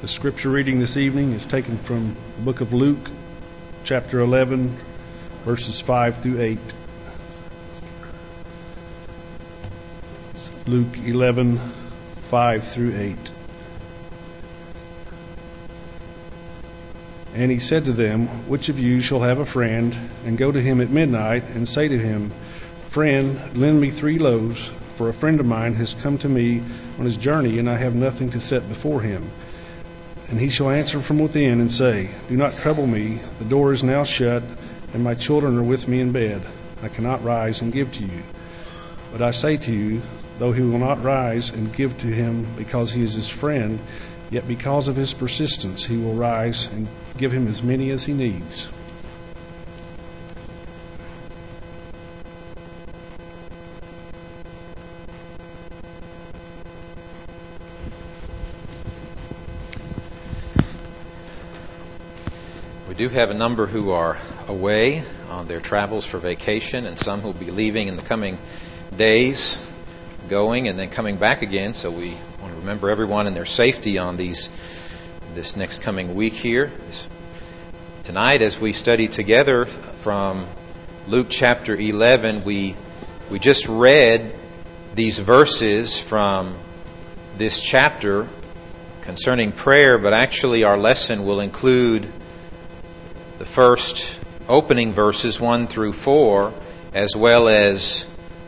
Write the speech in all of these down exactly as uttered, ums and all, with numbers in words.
The scripture reading this evening is taken from the book of Luke, chapter eleven, verses five through eight. Luke eleven, five through eight. And he said to them, "Which of you shall have a friend, and go to him at midnight, and say to him, 'Friend, lend me three loaves, for a friend of mine has come to me on his journey, and I have nothing to set before him.' And he shall answer from within and say, 'Do not trouble me, the door is now shut, and my children are with me in bed. I cannot rise and give to you.' But I say to you, though he will not rise and give to him because he is his friend, yet because of his persistence he will rise and give him as many as he needs." We do have a number who are away on their travels for vacation, and some who will be leaving in the coming days, going and then coming back again. So we want to remember everyone and their safety on these this next coming week here. This, tonight, as we study together from Luke chapter eleven, we we just read these verses from this chapter concerning prayer, but actually our lesson will include the first opening verses one through four, as well as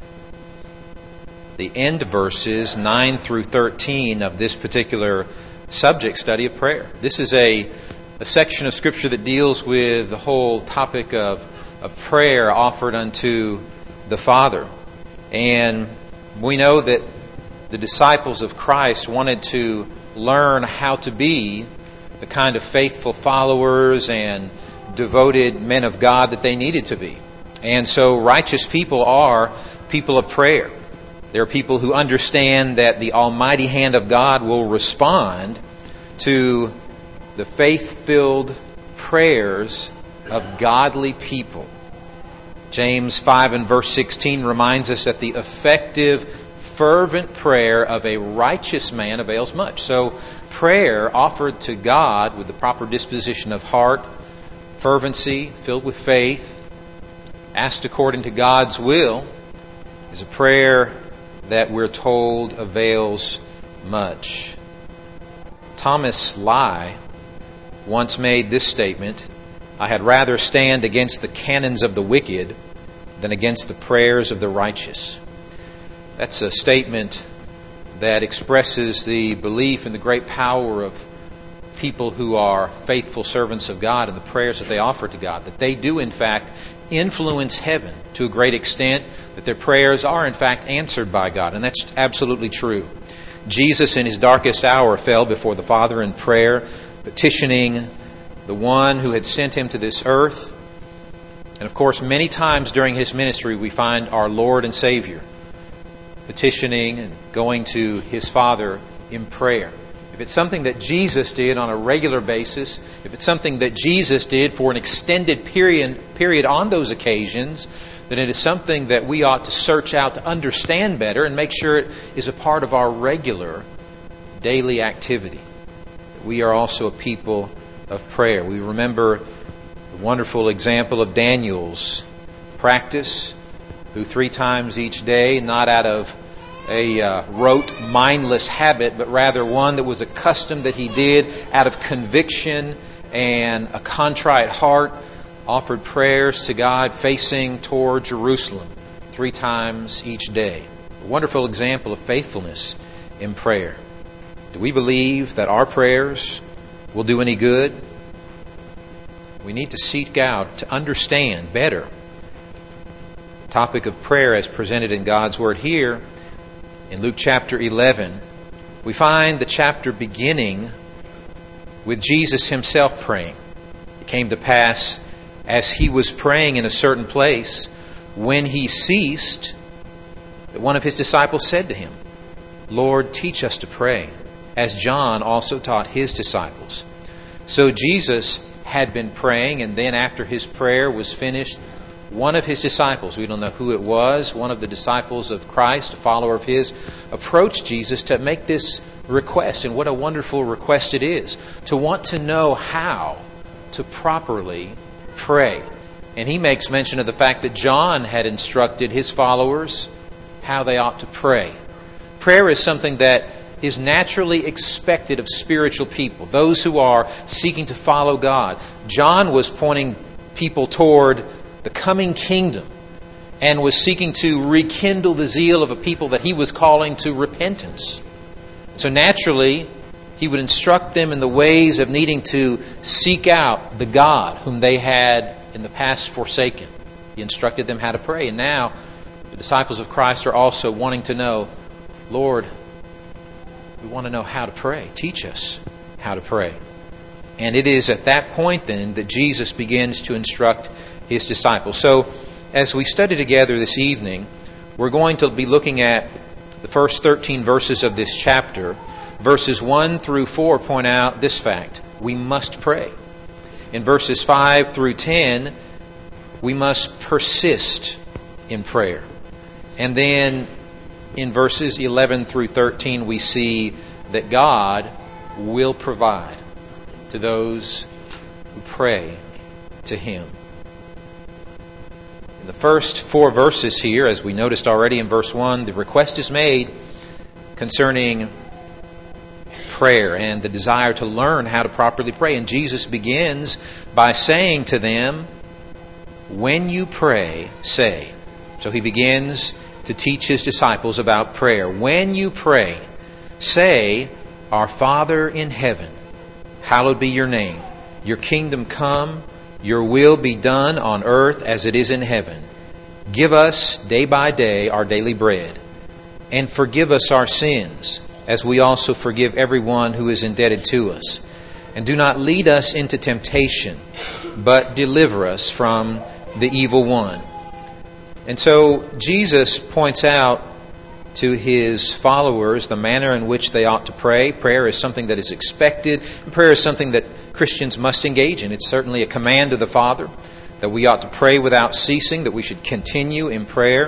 the end verses nine through thirteen of this particular subject study of prayer. This is a, a section of Scripture that deals with the whole topic of, of prayer offered unto the Father. And we know that the disciples of Christ wanted to learn how to be the kind of faithful followers and devoted men of God that they needed to be. And so righteous people are people of prayer. They're people who understand that the almighty hand of God will respond to the faith-filled prayers of godly people. James five and verse sixteen reminds us that the effective, fervent prayer of a righteous man avails much. So prayer offered to God with the proper disposition of heart, fervency, filled with faith, asked according to God's will, is a prayer that we're told avails much. Thomas Lye once made this statement: "I had rather stand against the cannons of the wicked than against the prayers of the righteous." That's a statement that expresses the belief in the great power of people who are faithful servants of God and the prayers that they offer to God, that they do in fact influence heaven to a great extent, that their prayers are in fact answered by God. And that's absolutely true. Jesus in his darkest hour fell before the Father in prayer, petitioning the one who had sent him to this earth. And of course, many times during his ministry we find our Lord and Savior petitioning and going to his Father in prayer. If it's something that Jesus did on a regular basis, if it's something that Jesus did for an extended period period on those occasions, then it is something that we ought to search out to understand better and make sure it is a part of our regular daily activity. We are also a people of prayer. We remember the wonderful example of Daniel's practice, who three times each day, not out of a uh, rote, mindless habit, but rather one that was a custom that he did out of conviction and a contrite heart, offered prayers to God facing toward Jerusalem three times each day. A wonderful example of faithfulness in prayer. Do we believe that our prayers will do any good? We need to seek out to understand better the topic of prayer as presented in God's Word here. In Luke chapter eleven, we find the chapter beginning with Jesus himself praying. It came to pass, as he was praying in a certain place, when he ceased, that one of his disciples said to him, "Lord, teach us to pray, as John also taught his disciples." So Jesus had been praying, and then after his prayer was finished, one of his disciples, we don't know who it was, one of the disciples of Christ, a follower of his, approached Jesus to make this request. And what a wonderful request it is, to want to know how to properly pray. And he makes mention of the fact that John had instructed his followers how they ought to pray. Prayer is something that is naturally expected of spiritual people, those who are seeking to follow God. John was pointing people toward the coming kingdom and was seeking to rekindle the zeal of a people that he was calling to repentance. So naturally, he would instruct them in the ways of needing to seek out the God whom they had in the past forsaken. He instructed them how to pray. And now the disciples of Christ are also wanting to know, Lord, we want to know how to pray. Teach us how to pray. And it is at that point then that Jesus begins to instruct his disciples. So as we study together this evening, we're going to be looking at the first thirteen verses of this chapter. Verses one through four point out this fact: we must pray. In verses five through ten, we must persist in prayer. And then in verses eleven through thirteen, we see that God will provide to those who pray to Him. In the first four verses here, as we noticed already in verse one, the request is made concerning prayer and the desire to learn how to properly pray. And Jesus begins by saying to them, when you pray, say. So he begins to teach his disciples about prayer. When you pray, say, Our Father in heaven, hallowed be your name. Your kingdom come, your will be done on earth as it is in heaven. Give us day by day our daily bread, and forgive us our sins, as we also forgive everyone who is indebted to us. And do not lead us into temptation, but deliver us from the evil one. And so Jesus points out to his followers the manner in which they ought to pray. Prayer is something that is expected. Prayer is something that Christians must engage in. It's certainly a command of the Father that we ought to pray without ceasing, that we should continue in prayer.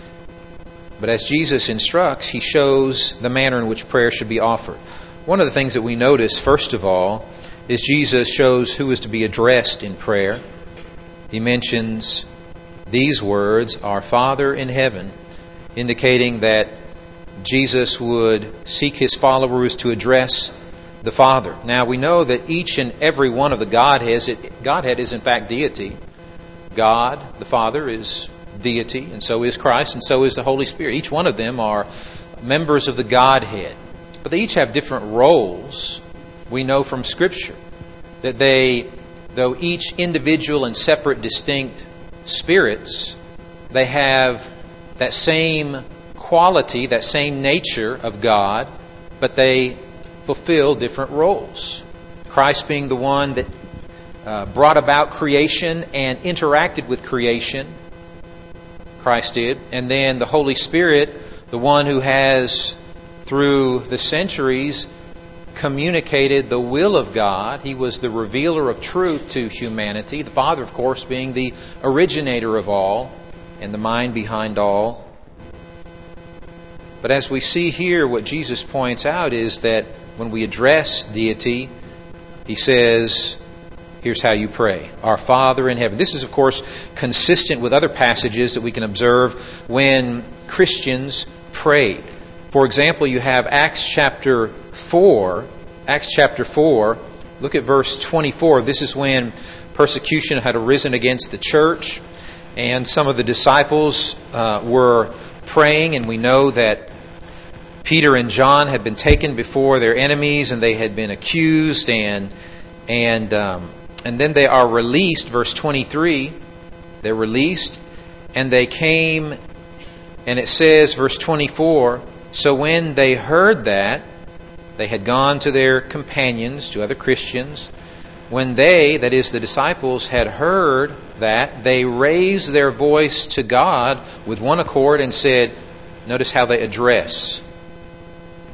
But as Jesus instructs, he shows the manner in which prayer should be offered. One of the things that we notice, first of all, is Jesus shows who is to be addressed in prayer. He mentions these words, Our Father in heaven, indicating that Jesus would seek his followers to address the Father. Now, we know that each and every one of the Godheads, Godhead is in fact deity. God, the Father, is deity, and so is Christ, and so is the Holy Spirit. Each one of them are members of the Godhead. But they each have different roles. We know from Scripture that they, though each individual and separate, distinct spirits, they have that same quality, that same nature of God, but they fulfill different roles. Christ being the one that uh, brought about creation and interacted with creation, Christ did. And then the Holy Spirit, the one who has, through the centuries, communicated the will of God. He was the revealer of truth to humanity. The Father, of course, being the originator of all and the mind behind all. But as we see here, what Jesus points out is that when we address deity, he says, here's how you pray. Our Father in heaven. This is, of course, consistent with other passages that we can observe when Christians prayed. For example, you have Acts chapter four. Acts chapter four. Look at verse twenty-four. This is when persecution had arisen against the church, and some of the disciples uh, were praying, and we know that Peter and John had been taken before their enemies, and they had been accused, and and um, and then they are released. Verse twenty-three. They're released, and they came, and it says, verse twenty-four. So when they heard that, they had gone to their companions, to other Christians. When they, that is the disciples, had heard that, they raised their voice to God with one accord and said, notice how they address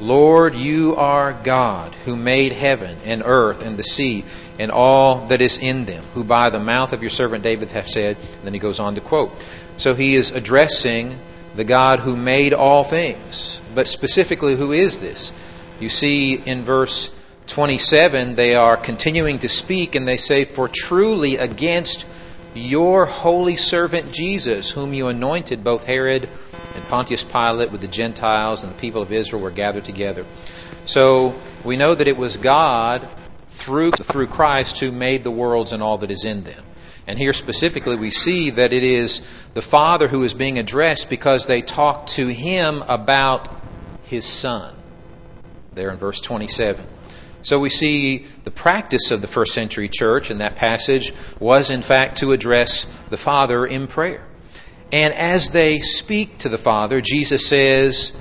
Lord, you are God, who made heaven and earth and the sea and all that is in them, who by the mouth of your servant David hath said. And then he goes on to quote. So he is addressing the God who made all things. But specifically, who is this? You see in verse twenty-seven, they are continuing to speak, and they say, for truly against your holy servant Jesus, whom you anointed, both Herod and Pontius Pilate with the Gentiles and the people of Israel were gathered together. So we know that it was God through, through Christ who made the worlds and all that is in them. And here specifically we see that it is the Father who is being addressed because they talk to Him about His Son. There in verse twenty-seven. So we see the practice of the first century church in that passage was in fact to address the Father in prayer. And as they speak to the Father, Jesus says,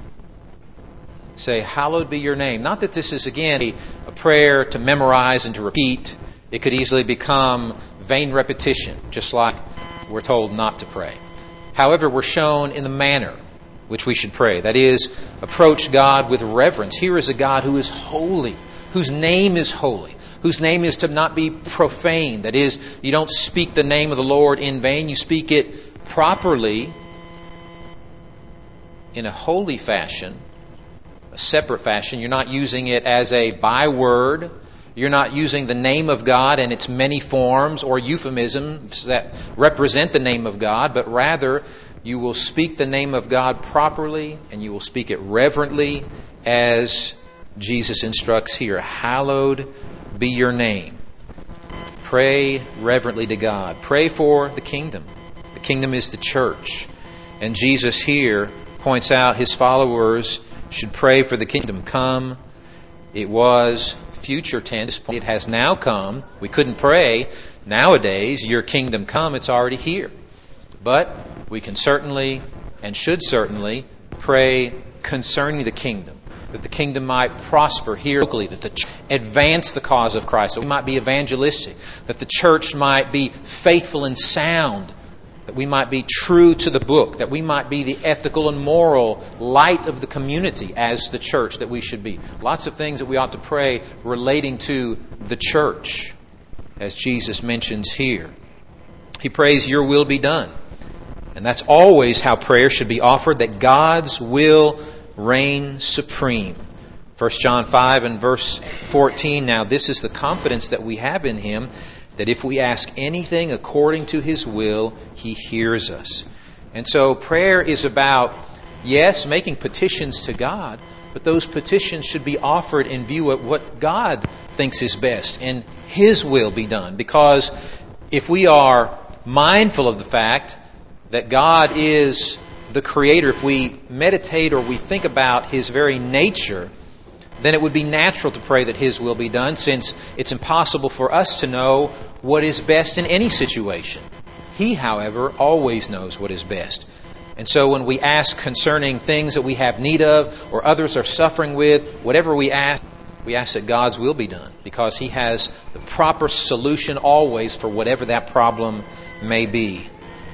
say, hallowed be your name. Not that this is, again, a, a prayer to memorize and to repeat. It could easily become vain repetition, just like we're told not to pray. However, we're shown in the manner which we should pray. That is, approach God with reverence. Here is a God who is holy, whose name is holy, whose name is to not be profane. That is, you don't speak the name of the Lord in vain. You speak it properly in a holy fashion, a separate fashion. You're not using it as a byword. You're not using the name of God in its many forms or euphemisms that represent the name of God, but rather you will speak the name of God properly, and you will speak it reverently as Jesus instructs here. Hallowed be your name. Pray reverently to God. Pray for the kingdom. The kingdom is the church. And Jesus here points out His followers should pray for the kingdom come. It was future tense. It has now come. We couldn't pray nowadays, your kingdom come. It's already here. But we can certainly and should certainly pray concerning the kingdom, that the kingdom might prosper here locally, that the church advance the cause of Christ, that we might be evangelistic, that the church might be faithful and sound, that we might be true to the book, that we might be the ethical and moral light of the community as the church that we should be. Lots of things that we ought to pray relating to the church, as Jesus mentions here. He prays, your will be done. And that's always how prayer should be offered, that God's will reign supreme. First John five and verse fourteen, now this is the confidence that we have in Him, that if we ask anything according to His will, He hears us. And so prayer is about, yes, making petitions to God, but those petitions should be offered in view of what God thinks is best and His will be done. Because if we are mindful of the fact that God is the Creator, if we meditate or we think about His very nature, then it would be natural to pray that His will be done, since it's impossible for us to know what is best in any situation. He, however, always knows what is best. And so when we ask concerning things that we have need of or others are suffering with, whatever we ask, we ask that God's will be done, because He has the proper solution always for whatever that problem may be.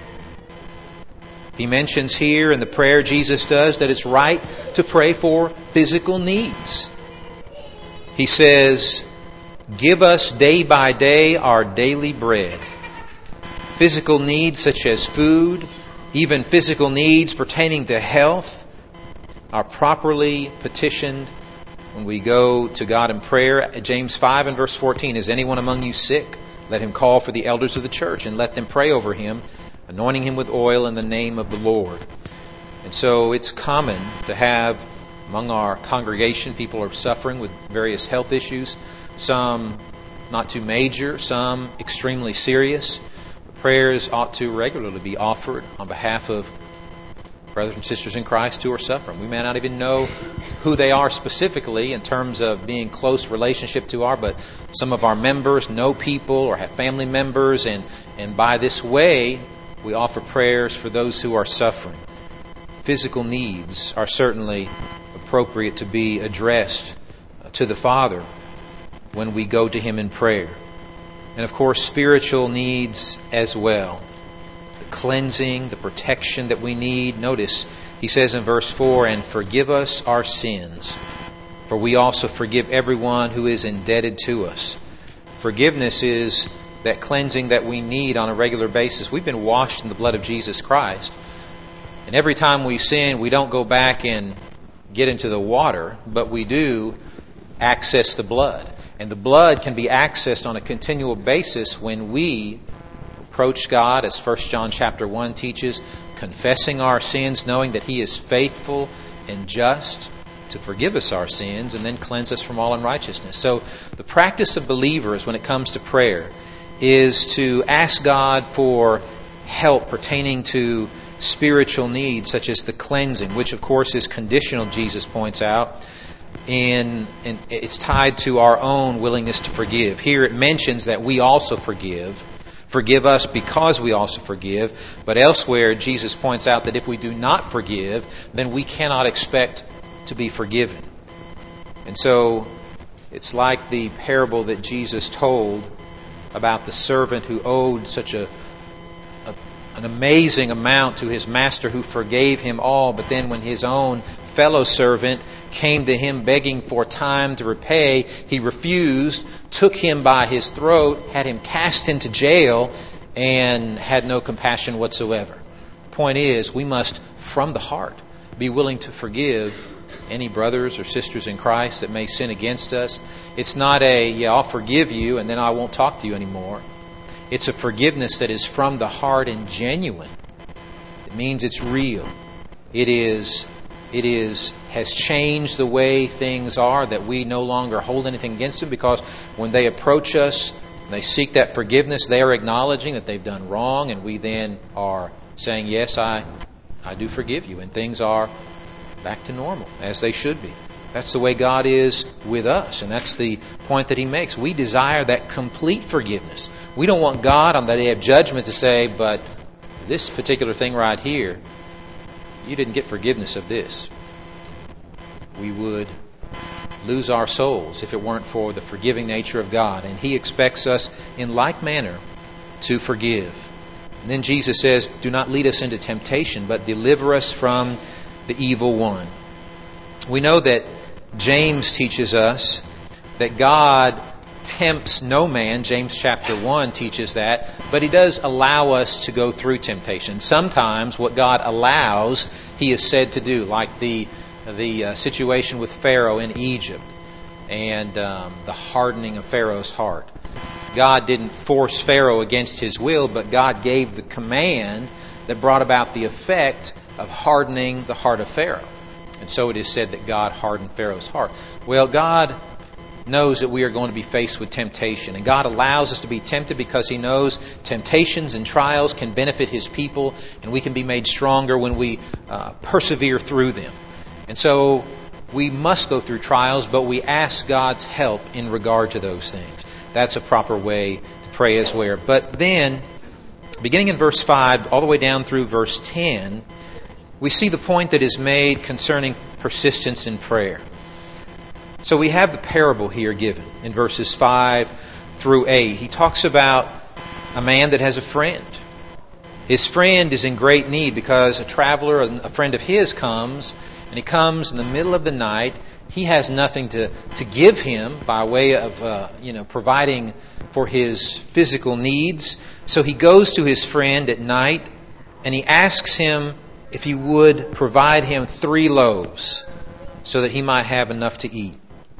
He mentions here in the prayer Jesus does that it's right to pray for physical needs. He says, give us day by day our daily bread. Physical needs such as food, even physical needs pertaining to health, are properly petitioned when we go to God in prayer. James five and verse fourteen, is anyone among you sick? Let him call for the elders of the church and let them pray over him, anointing him with oil in the name of the Lord. And so it's common to have among our congregation people who are suffering with various health issues, some not too major, some extremely serious. Prayers ought to regularly be offered on behalf of brothers and sisters in Christ who are suffering. We may not even know who they are specifically in terms of being close relationship to our, but some of our members know people or have family members, and, and by this way we offer prayers for those who are suffering. Physical needs are certainly appropriate to be addressed to the Father when we go to Him in prayer. And of course, spiritual needs as well. The cleansing, the protection that we need. Notice, He says in verse four, "And forgive us our sins, for we also forgive everyone who is indebted to us." Forgiveness is that cleansing that we need on a regular basis. We've been washed in the blood of Jesus Christ. And every time we sin, we don't go back and get into the water, but we do access the blood. And the blood can be accessed on a continual basis when we approach God, as First John chapter one teaches, confessing our sins, knowing that He is faithful and just to forgive us our sins and then cleanse us from all unrighteousness. So the practice of believers when it comes to prayer is to ask God for help pertaining to spiritual needs, such as the cleansing, which of course is conditional, Jesus points out, and, and it's tied to our own willingness to forgive. Here it mentions that we also forgive. Forgive us because we also forgive. But elsewhere, Jesus points out that if we do not forgive, then we cannot expect to be forgiven. And so it's like the parable that Jesus told about the servant who owed such a, a an amazing amount to his master, who forgave him all, but then when his own fellow servant came to him begging for time to repay, he refused, took him by his throat, had him cast into jail, and had no compassion whatsoever. Point is, we must, from the heart, be willing to forgive any brothers or sisters in Christ that may sin against us. It's not a, yeah, I'll forgive you and then I won't talk to you anymore. It's a forgiveness that is from the heart and genuine. It means it's real. It is, it is, has changed the way things are, that we no longer hold anything against them, because when they approach us, they seek that forgiveness, they are acknowledging that they've done wrong, and we then are saying, yes, I, I do forgive you, and things are back to normal, as they should be. That's the way God is with us, and that's the point that He makes. We desire that complete forgiveness. We don't want God on the day of judgment to say, but this particular thing right here, you didn't get forgiveness of this. We would lose our souls if it weren't for the forgiving nature of God, and He expects us in like manner to forgive. And then Jesus says, do not lead us into temptation, but deliver us from the evil one. We know that James teaches us that God tempts no man. James chapter one teaches that, but He does allow us to go through temptation. Sometimes what God allows, He is said to do, like the the uh, situation with Pharaoh in Egypt and um, the hardening of Pharaoh's heart. God didn't force Pharaoh against his will, but God gave the command that brought about the effect of hardening the heart of Pharaoh. And so it is said that God hardened Pharaoh's heart. Well, God knows that we are going to be faced with temptation. And God allows us to be tempted because He knows temptations and trials can benefit His people, and we can be made stronger when we uh, persevere through them. And so we must go through trials, but we ask God's help in regard to those things. That's a proper way to pray as well. But then, beginning in verse five, all the way down through verse ten, we see the point that is made concerning persistence in prayer. So we have the parable here given in verses five through eight. He talks about a man that has a friend. His friend is in great need because a traveler, a friend of his, comes, and he comes in the middle of the night. He has nothing to, to give him by way of uh, you know providing for his physical needs. So he goes to his friend at night and he asks him if he would provide him three loaves so that he might have enough to eat.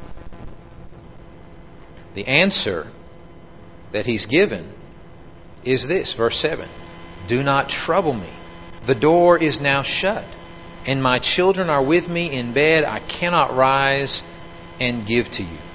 The answer that he's given is this, verse seven. Do not trouble me. The door is now shut, and my children are with me in bed. I cannot rise and give to you.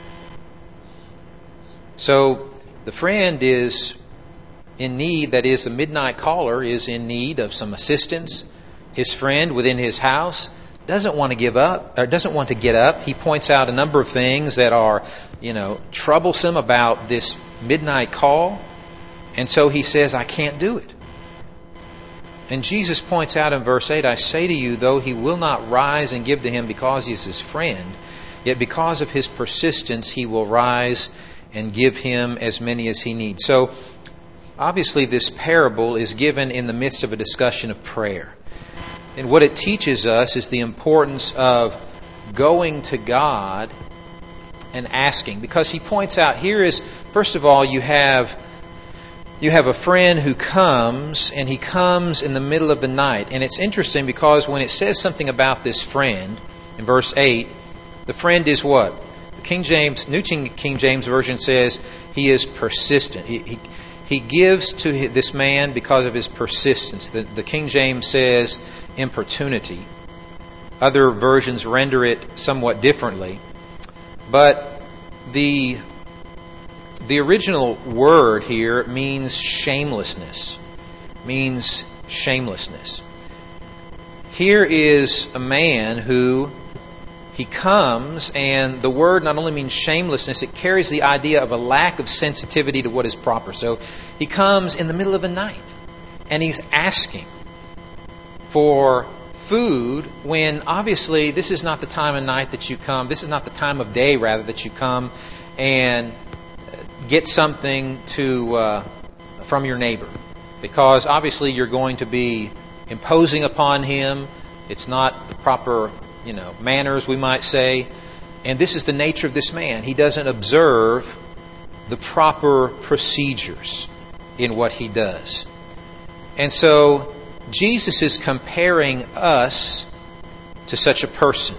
So the friend is in need, that is, the midnight caller is in need of some assistance. His friend within his house doesn't want to give up, or doesn't want to get up. He points out a number of things that are, you know, troublesome about this midnight call. And so he says, I can't do it. And Jesus points out in verse eight, I say to you, though he will not rise and give to him because he is his friend, yet because of his persistence he will rise and give him as many as he needs. So obviously this parable is given in the midst of a discussion of prayer. And what it teaches us is the importance of going to God and asking. Because he points out here is, first of all, you have you have a friend who comes, and he comes in the middle of the night. And it's interesting because when it says something about this friend, in verse eight, the friend is what? The King James, New King James Version says he is persistent. He, he, he gives to this man because of his persistence. The, the King James says importunity. Other versions render it somewhat differently. But the, the original word here means shamelessness. Means shamelessness. Here is a man who he comes, and the word not only means shamelessness, it carries the idea of a lack of sensitivity to what is proper. So he comes in the middle of the night, and he's asking for food when obviously this is not the time of night that you come. This is not the time of day, rather, that you come and get something to uh, from your neighbor. Because obviously you're going to be imposing upon him. It's not the proper, you know, manners, we might say. And this is the nature of this man. He doesn't observe the proper procedures in what he does. And so Jesus is comparing us to such a person.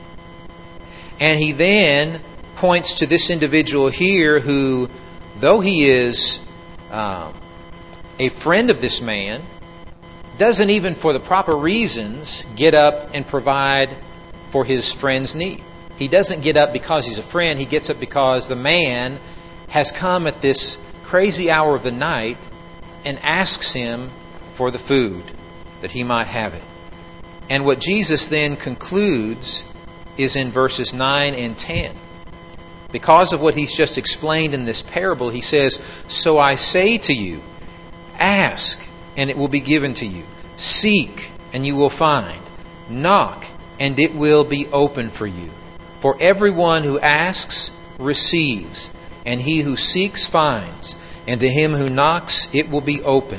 And he then points to this individual here who, though he is um, a friend of this man, doesn't even for the proper reasons get up and provide for his friend's need. He doesn't get up because he's a friend. He gets up because the man has come at this crazy hour of the night and asks him for the food that he might have it. And what Jesus then concludes is in verses nine and ten. Because of what he's just explained in this parable, he says, "So I say to you, ask, and it will be given to you. Seek, and you will find. Knock, and it will be open for you. For everyone who asks receives, and he who seeks finds, and to him who knocks it will be opened."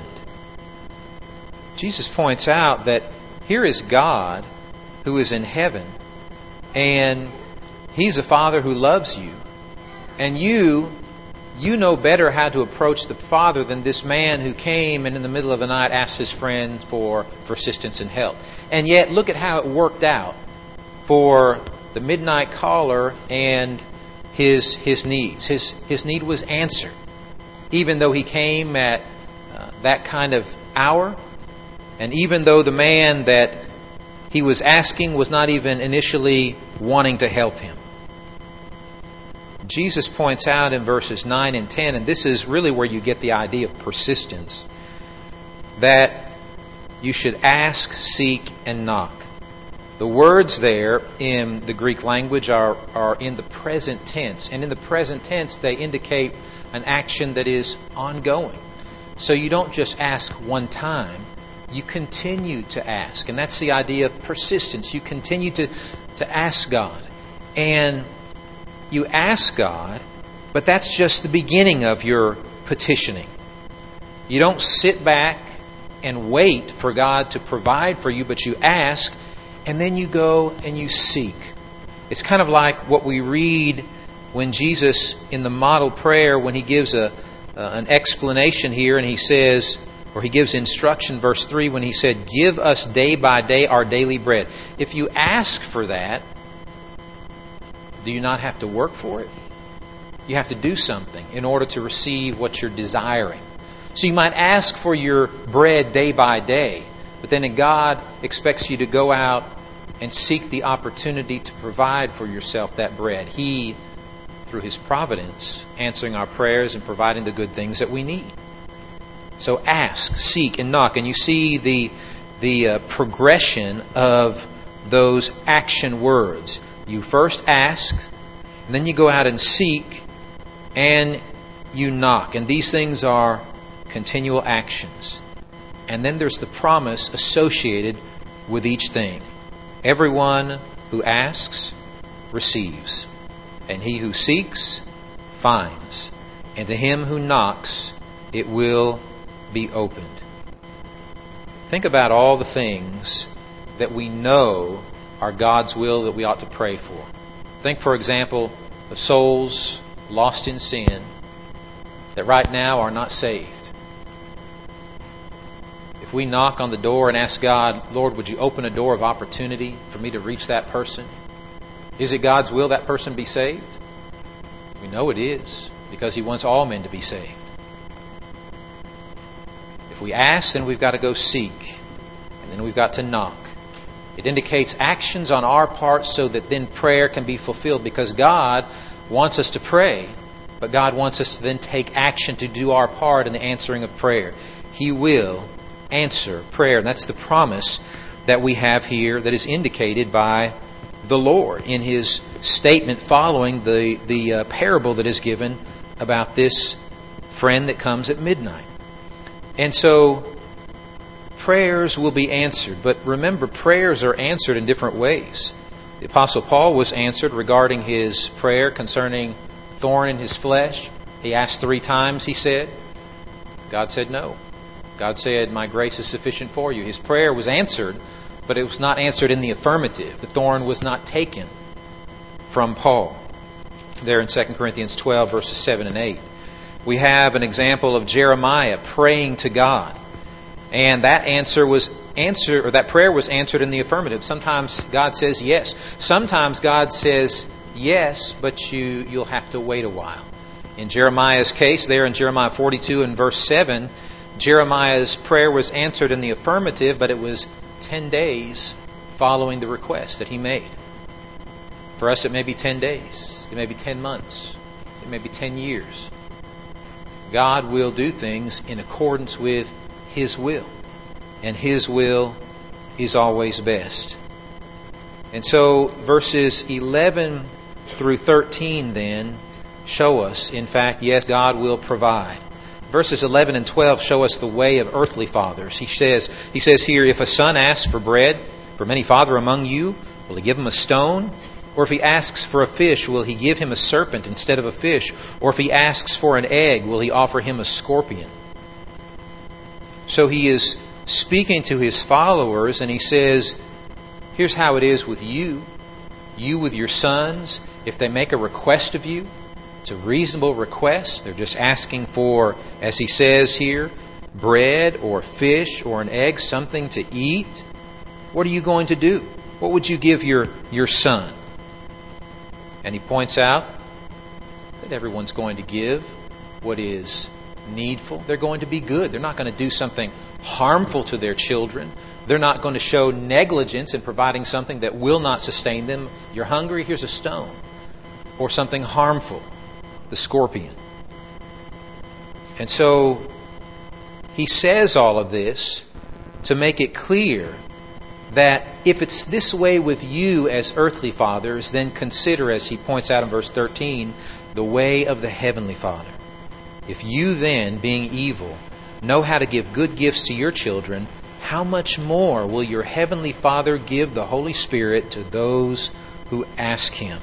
Jesus points out that here is God who is in heaven, and He's a Father who loves you. And you, you know better how to approach the Father than this man who came and in the middle of the night asked his friend for, for assistance and help. And yet, look at how it worked out for the midnight caller and his his needs. His his need was answered, even though he came at uh, that kind of hour, and even though the man that he was asking was not even initially wanting to help him. Jesus points out in verses nine and ten, and this is really where you get the idea of persistence, that you should ask, seek, and knock. The words there in the Greek language are, are in the present tense. And in the present tense, they indicate an action that is ongoing. So you don't just ask one time. You continue to ask. And that's the idea of persistence. You continue to, to ask God. And you ask God, but that's just the beginning of your petitioning. You don't sit back and wait for God to provide for you, but you ask, and then you go and you seek. It's kind of like what we read when Jesus, in the model prayer, when He gives a uh, an explanation here, and He says, or He gives instruction, verse three, when He said, "Give us day by day our daily bread." If you ask for that, do you not have to work for it? You have to do something in order to receive what you're desiring. So you might ask for your bread day by day, but then God expects you to go out and seek the opportunity to provide for yourself that bread. He, through His providence, answering our prayers and providing the good things that we need. So ask, seek, and knock. And you see the, the uh, progression of those action words. You first ask, and then you go out and seek, and you knock. And these things are continual actions. And then there's the promise associated with each thing. Everyone who asks receives, and he who seeks finds, and to him who knocks it will be opened. Think about all the things that we know are God's will that we ought to pray for. Think, for example, of souls lost in sin that right now are not saved. If we knock on the door and ask God, Lord, would you open a door of opportunity for me to reach that person? Is it God's will that person be saved? We know it is, because He wants all men to be saved. If we ask, then we've got to go seek, and then we've got to knock. It indicates actions on our part so that then prayer can be fulfilled, because God wants us to pray, but God wants us to then take action to do our part in the answering of prayer. He will answer prayer. And that's the promise that we have here that is indicated by the Lord in His statement following the, the uh, parable that is given about this friend that comes at midnight. And so prayers will be answered. But remember, prayers are answered in different ways. The Apostle Paul was answered regarding his prayer concerning thorn in his flesh. He asked three times, he said. God said no. God said, my grace is sufficient for you. His prayer was answered, but it was not answered in the affirmative. The thorn was not taken from Paul. There in Second Corinthians twelve, verses seven and eight. We have an example of Jeremiah praying to God. And that answer was answered, or that prayer was answered in the affirmative. Sometimes God says yes. Sometimes God says yes, but you, you'll have to wait a while. In Jeremiah's case, there in Jeremiah forty-two and verse seven, Jeremiah's prayer was answered in the affirmative, but it was ten days following the request that he made. For us, it may be ten days. It may be ten months. It may be ten years. God will do things in accordance with His will. And His will is always best. And so verses eleven through thirteen then show us, in fact, yes, God will provide. Verses eleven and twelve show us the way of earthly fathers. He says, he says here, if a son asks for bread from any father among you, will he give him a stone? Or if he asks for a fish, will he give him a serpent instead of a fish? Or if he asks for an egg, will he offer him a scorpion? So he is speaking to his followers, and he says, here's how it is with you. You with your sons, if they make a request of you, it's a reasonable request. They're just asking for, as he says here, bread or fish or an egg, something to eat. What are you going to do? What would you give your, your son? And he points out that everyone's going to give what is needful. They're going to be good. They're not going to do something harmful to their children. They're not going to show negligence in providing something that will not sustain them. You're hungry? Here's a stone. Or something harmful, the scorpion. And so he says all of this to make it clear that if it's this way with you as earthly fathers, then consider, as he points out in verse thirteen, the way of the heavenly Father. If you then, being evil, know how to give good gifts to your children, how much more will your heavenly Father give the Holy Spirit to those who ask Him?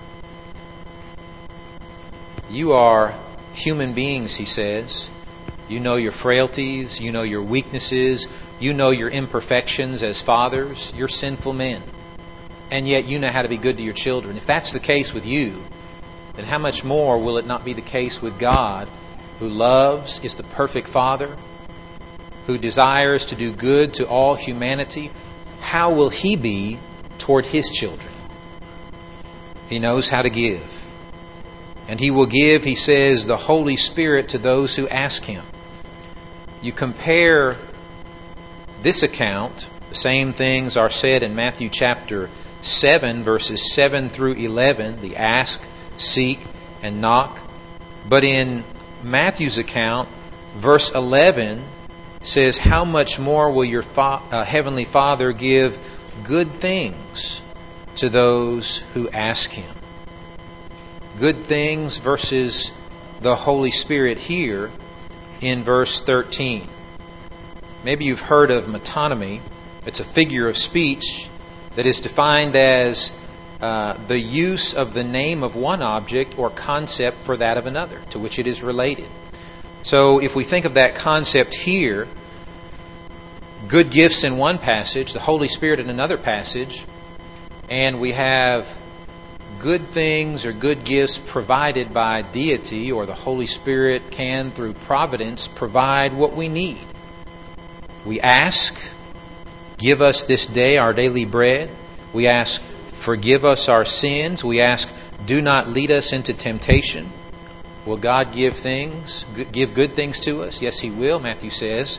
You are human beings, he says. You know your frailties, you know your weaknesses, you know your imperfections as fathers. You're sinful men. And yet you know how to be good to your children. If that's the case with you, then how much more will it not be the case with God, who loves, is the perfect Father, who desires to do good to all humanity? How will He be toward His children? He knows how to give. And He will give, he says, the Holy Spirit to those who ask Him. You compare this account, the same things are said in Matthew chapter seven, verses seven through eleven, the ask, seek, and knock. But in Matthew's account, verse eleven says, how much more will your fa- uh, heavenly Father give good things to those who ask Him? Good things versus the Holy Spirit here in verse thirteen. Maybe you've heard of metonymy. It's a figure of speech that is defined as uh, the use of the name of one object or concept for that of another, to which it is related. So if we think of that concept here, good gifts in one passage, the Holy Spirit in another passage, and we have good things or good gifts provided by deity, or the Holy Spirit can, through providence, provide what we need. We ask, give us this day our daily bread. We ask, forgive us our sins. We ask, do not lead us into temptation. Will God give things, give good things to us? Yes, He will, Matthew says.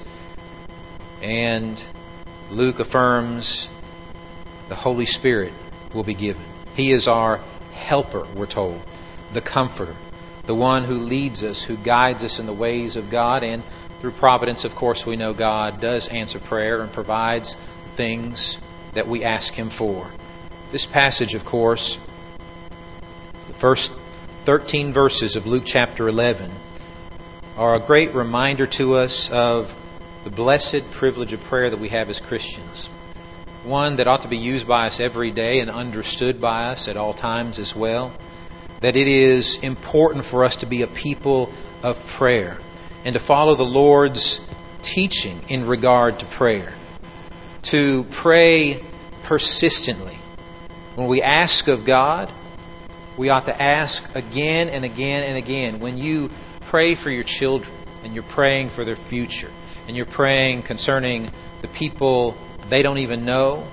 And Luke affirms the Holy Spirit will be given. He is our helper, we're told, the comforter, the one who leads us, who guides us in the ways of God. And through providence, of course, we know God does answer prayer and provides things that we ask Him for. This passage, of course, the first thirteen verses of Luke chapter eleven, are a great reminder to us of the blessed privilege of prayer that we have as Christians. One that ought to be used by us every day and understood by us at all times as well. That it is important for us to be a people of prayer and to follow the Lord's teaching in regard to prayer. To pray persistently. When we ask of God, we ought to ask again and again and again. When you pray for your children and you're praying for their future and you're praying concerning the people they don't even know,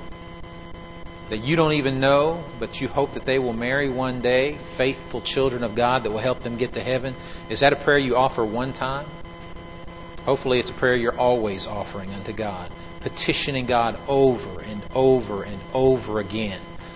that you don't even know, but you hope that they will marry one day, faithful children of God that will help them get to heaven, is that a prayer you offer one time? Hopefully it's a prayer you're always offering unto God, petitioning God over and over and over again.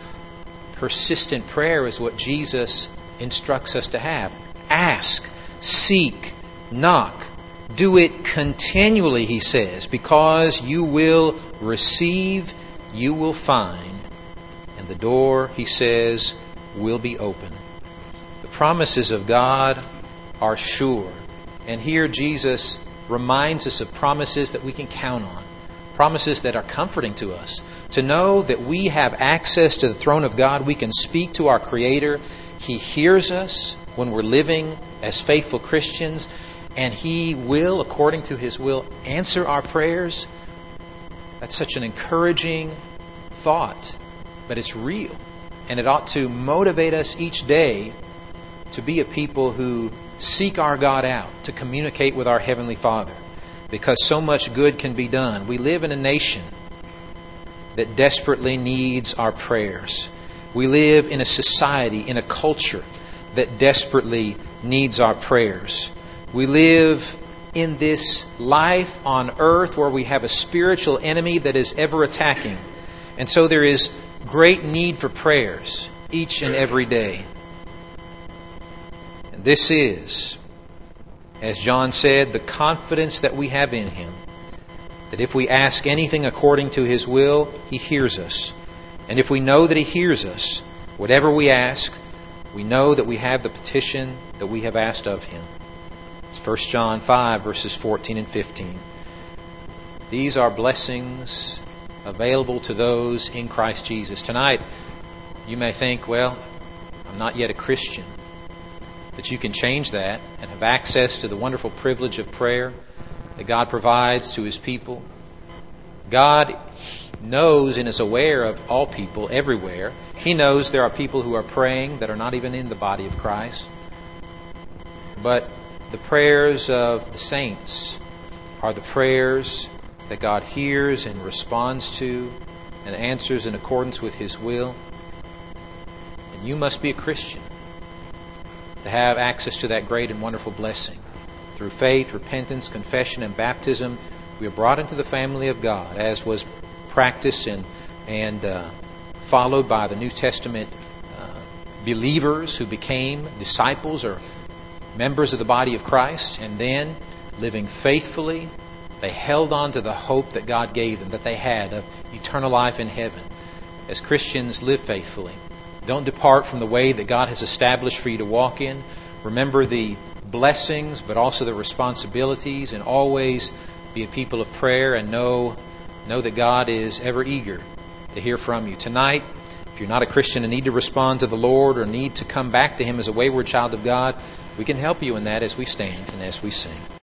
Persistent prayer is what Jesus instructs us to have. Ask, seek, knock. Do it continually, He says, because you will receive, you will find, and the door, He says, will be open. The promises of God are sure. And here Jesus reminds us of promises that we can count on. Promises that are comforting to us. To know that we have access to the throne of God. We can speak to our Creator. He hears us when we're living as faithful Christians. And He will, according to His will, answer our prayers. That's such an encouraging thought. But it's real. And it ought to motivate us each day to be a people who seek our God out, to communicate with our Heavenly Father. Because so much good can be done. We live in a nation that desperately needs our prayers. We live in a society, in a culture that desperately needs our prayers. We live in this life on earth where we have a spiritual enemy that is ever attacking. And so there is great need for prayers each and every day. And this is, as John said, the confidence that we have in Him. That if we ask anything according to His will, He hears us. And if we know that He hears us, whatever we ask, we know that we have the petition that we have asked of Him. It's First John five, verses fourteen and fifteen. These are blessings available to those in Christ Jesus. Tonight, you may think, well, I'm not yet a Christian. That you can change that and have access to the wonderful privilege of prayer that God provides to His people. God knows and is aware of all people everywhere. He knows there are people who are praying that are not even in the body of Christ. But the prayers of the saints are the prayers that God hears and responds to and answers in accordance with His will. And you must be a Christian to have access to that great and wonderful blessing. Through faith, repentance, confession, and baptism, we are brought into the family of God, as was practiced and, and uh, followed by the New Testament uh, believers who became disciples or members of the body of Christ. And then, living faithfully, they held on to the hope that God gave them, that they had of eternal life in heaven. As Christians, live faithfully. Don't depart from the way that God has established for you to walk in. Remember the blessings, but also the responsibilities, and always be a people of prayer and know, know that God is ever eager to hear from you. Tonight, if you're not a Christian and need to respond to the Lord or need to come back to Him as a wayward child of God, we can help you in that as we stand and as we sing.